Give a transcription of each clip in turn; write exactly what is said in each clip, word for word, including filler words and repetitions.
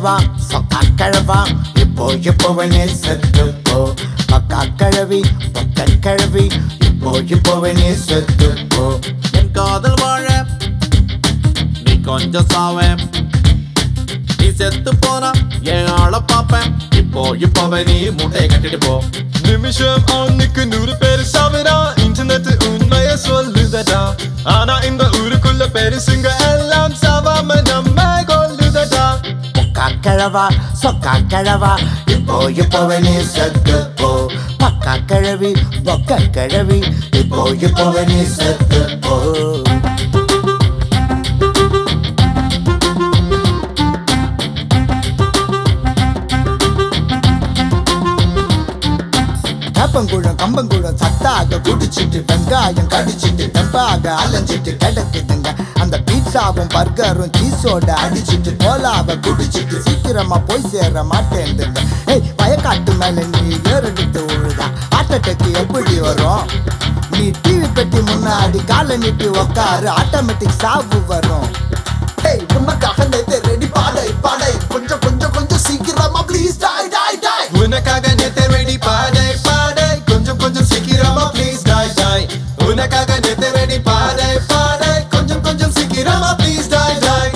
கிழவா சொக்கா கிழவா இப்போ இப்போவனே செத்து போ பக்கா கிழவி பக்க கிழவி இப்போ இப்போவனே செத்து போ என் காதல் வாழ நீ கொஞ்சம் சாவ நீ செத்து போனா என் ஆள பாப்பேன் இப்போ இப்போவே நீ மூட்டையை கட்டிட்டு போ நிமிஷம் அவனுக்கு நூறு பேரு சாவிடா இன்டர்நெட் உண்மைய சொல்லுதடா ஆனா இந்த ஊருக்குள்ள பெருசுங்க எல்லாம் சாவாம நம்ம கொல்லுதடா பக்கா கிழவா சொக்கா கிழவா இப்போ இப்போவனே செத்து போ பக்கா கிழவி பக்க கிழவி இப்போ இப்போவனே செத்து போ கம்பங்குழம் கம்பங்குழம் சத்தாக குடிச்சிட்டு வெங்காயம் கடிச்சிட்டு டெம்பாக அலைஞ்சிட்டு கிடக்குதுங்க அந்த பீட்சாவும் பர்கரும் சீஸோட அடிச்சிட்டு கோலாவை குடிச்சிட்டு சீக்கிரமா போய் சேர மாட்டேங்குதுங்க ஏய் வயக்காட்டு மேல நீ ஏறெடுத்து உழுதா ஆட்டத்துக்கு எப்படி வரும் நீ டிவி பெட்டி முன்னாடி காலை நீட்டி உக்காரு ஆட்டோமேட்டிக் சாவு வரும் ஏய் உனக்காக நேத்து ரெடி பாடை பாடை கொஞ்சம் கொஞ்சம் கொஞ்சம் சீக்கிரமா ப்ளீஸ் டாய் டாய் டாய் உனக்காக நேத்து ரெடி பாடை பாடை கொஞ்சம் கொஞ்சம் சீக்கிரமா ப்ளீஸ் டாய் டாய் உனக்காக நேத்து ரெடி பாடை பாடை கொஞ்சம் கொஞ்சம் சீக்கிரமா ப்ளீஸ் டாய் டாய்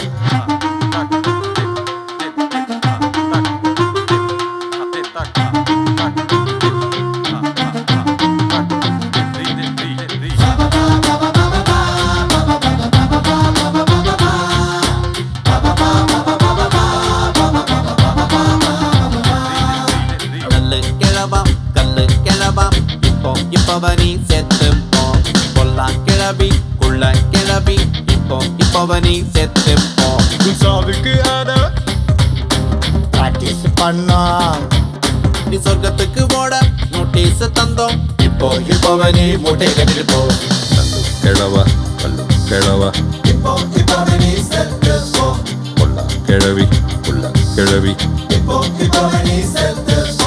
கல்லு கிழவா கல்லு கிழவா இப்போ இப்போவே நீ செத்து போ கொல்லா கிழவி குள்ள கிழவி இப்போ இப்போவே நீ செத்து போ சாவுக்கு ஆனா பிராக்டிஸ் பண்ணோம் நீ சொர்க்கத்துக்கு ஓட நோட்டீஸ் தந்தோம் இப்போ இப்போவே நீ மூட்டையை கட்டிட்டு போ கிழவா கல்லு கிழவா இப்போ இப்போவனே செத்து போ கொல்லா கிழவி உள்ள கிழவி இப்போ இப்போவனே செத்து போ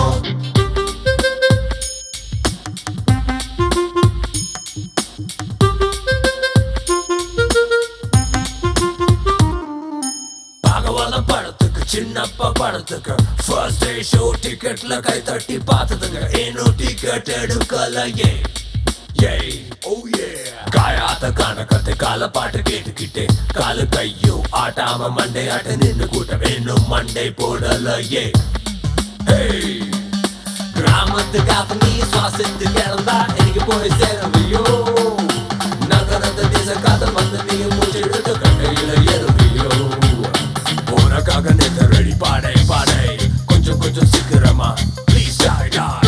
பாகவதம் படத்துக்கு சின்னப்பா படத்துக்கு ஃபர்ஸ்ட் டே ஷோ டிக்கெட்ல கை தட்டி பார்த்ததுங்க இன்னும் டிக்கெட் எடுக்கலையே ஏய் ஓ ஏ காயாத கணக்கத்தை கால பாட்டு கேட்டுக்கிட்டே காலு கையும் ஆட்டாம மண்டை ஆட்ட நின்று கூட்டம் இன்னும் மண்டை போடலையே ஏய் கிராமத்துக்காக நீ சுவாசித்து கிடந்தா எனக்கு போய் சேரவையோ நகரத்து தேச காதல் வந்து நீ மூச்சு எடுத்து கண்டையில ஏறுவியோ உனக்காக நேத்து ரெடி பாடை பாடை கொஞ்சம் கொஞ்சம் சீக்கிரமா ப்ளீஸ் டாய் டாய்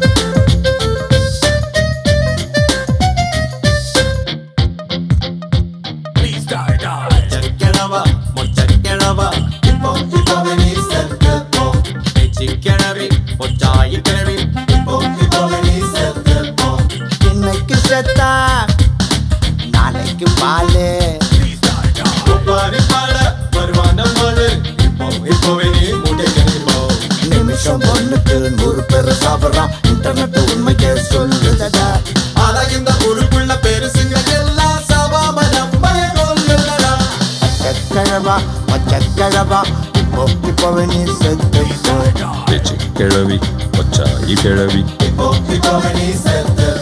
ப்ளீஸ் டாய் டாய் கிழவா மொச்ச கிழவா இப்போ இப்போவனே செத்து போ பேச்சு கிழவி பொச்சாயி கிழவி இப்போ இப்போவனே செத்து போ இன்னைக்கு செத்தா நாளைக்கு பாலு ப்ளீஸ் டாய் டாய் ஒப்பாரி பாட வருவான மாடு இப்போ இப்போவே நீ மூட்டை கட்டிப்போ நிமிஷம் ஒண்ணுக்கு நூறு பேர் சாப்பிட்றான் இன்டர்நெட் உண்மைக்கே சொல்லுதடா ஆனா இந்த ஊருக்குள்ள பெருசுங்க எல்லாம் சாவாம நம்ம கொல்லுதடா பச்சக்கிழவா பச்சக்கிழவா இப்போ இப்போவனே செத்து போ பேச்சு கிழவி ஒச்சாயி கிழவி இப்போ இப்போவனே செத்து